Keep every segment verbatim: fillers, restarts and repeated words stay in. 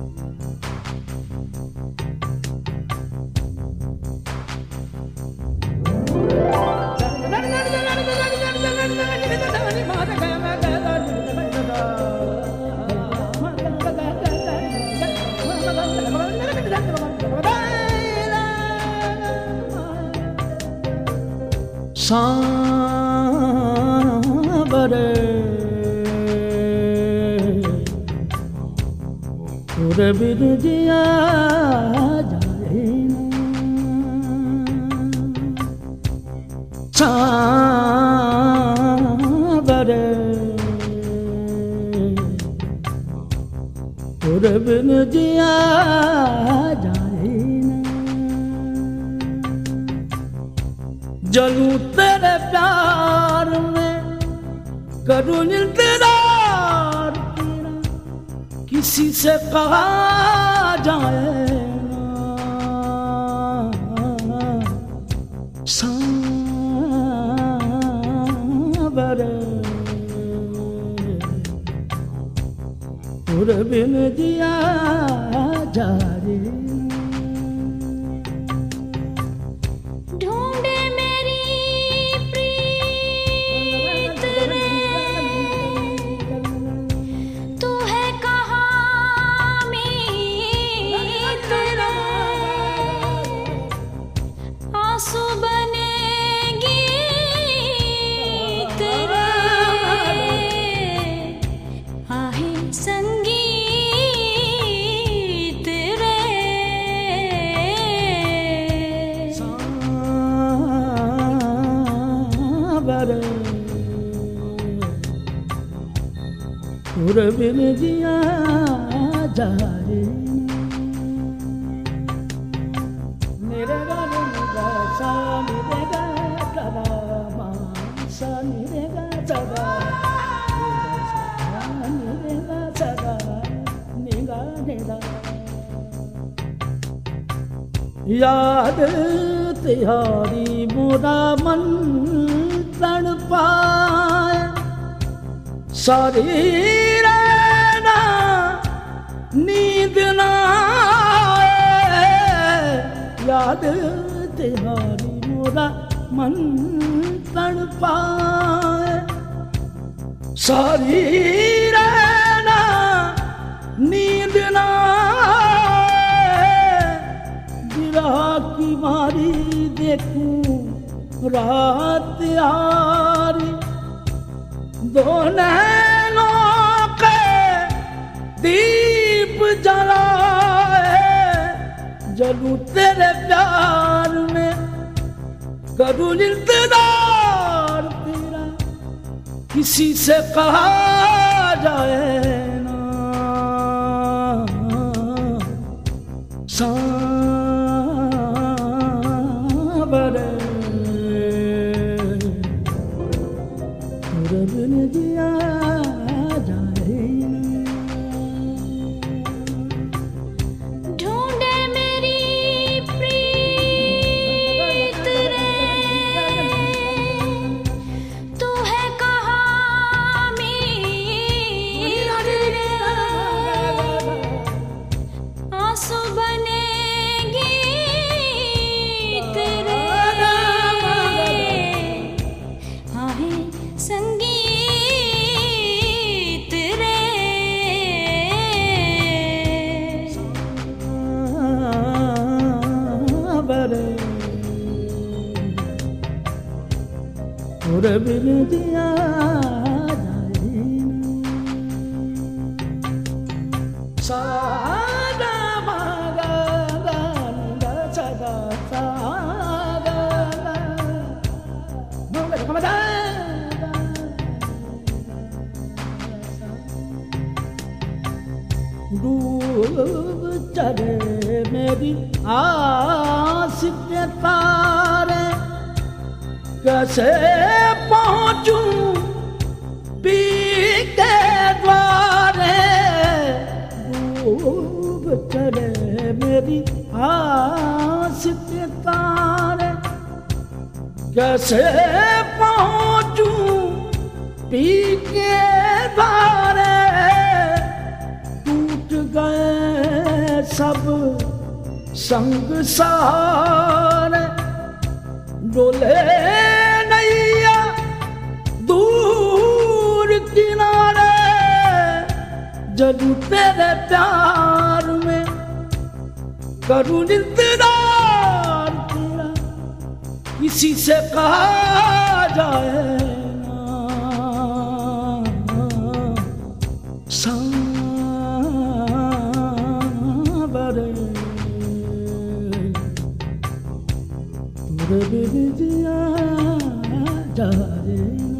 सांवरे तुरे बिन जिया जाए ना, सांवरे तुरे बिन जिया जाए ना, जलूं तेरे प्यार में करूं इंतजार तेरा, किसी से कहा जाए ना, सांवरे तुरे बिन जिया जाए ना। तुरे बिन जिया जाए मेरे गाने मेरा सा मेरे गा सदा सा मेरे गा सदा मेरे गा सदा मेरा मेरा याद तिहारी मोरा मन तड़पाए, सारी रहना नींद ना आए, याद तिहारी मोरा मन तड़पाए, सारी रहना नींद ना आए, विरह की मारी देखूं रात यारी, दो नैनों के दीप जलाए, जलूं तेरे प्यार में करूं इंतजार तेरा, किसी से कहा जाए ना, सांवरे तुरे बिन जिया जाए ना। ढूंढे मेरी प्रीत रे, तू है कहाँ मीत रे, आंसू बने गीत रे, आहे संगीत रे, सांवरे तुरे बिन जिया जाए ना, सादा मागा गा सदा सादा नोंगे कमदा डूब चढ़े मेरी आस के तारे, कैसे पहुंचूं पी के द्वारे, डूब चढ़े मेरी आस के तारे, कैसे पहुंचूं पी के द्वारे, टूट गए सब संग सहारे डोले नैया दूर किनारे जरूर तेरे प्यार में करूं इंतजार तेरा किसी से कहा जाए ना सांवरे तुरे बिन जिया जाए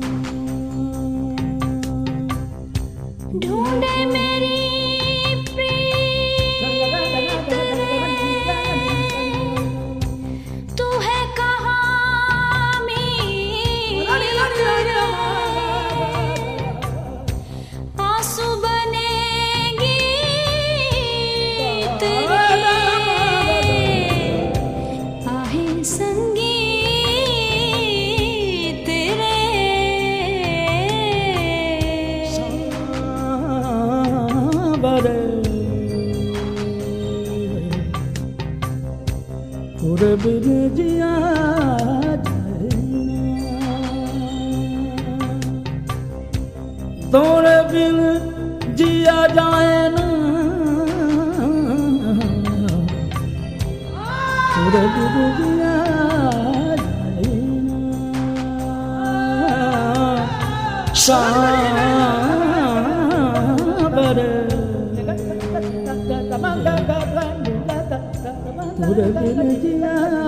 ढूंढे मेरी प्रीत रे तू है कहाँ मीत रे आंसू बनेगी तेरे आहे संगीत रे बरे तोरे बिन जिया जाए ना तोरे बिन जिया जाए ना तोरे बिन जिया जाए ना सांवरे तुरे बिन जिया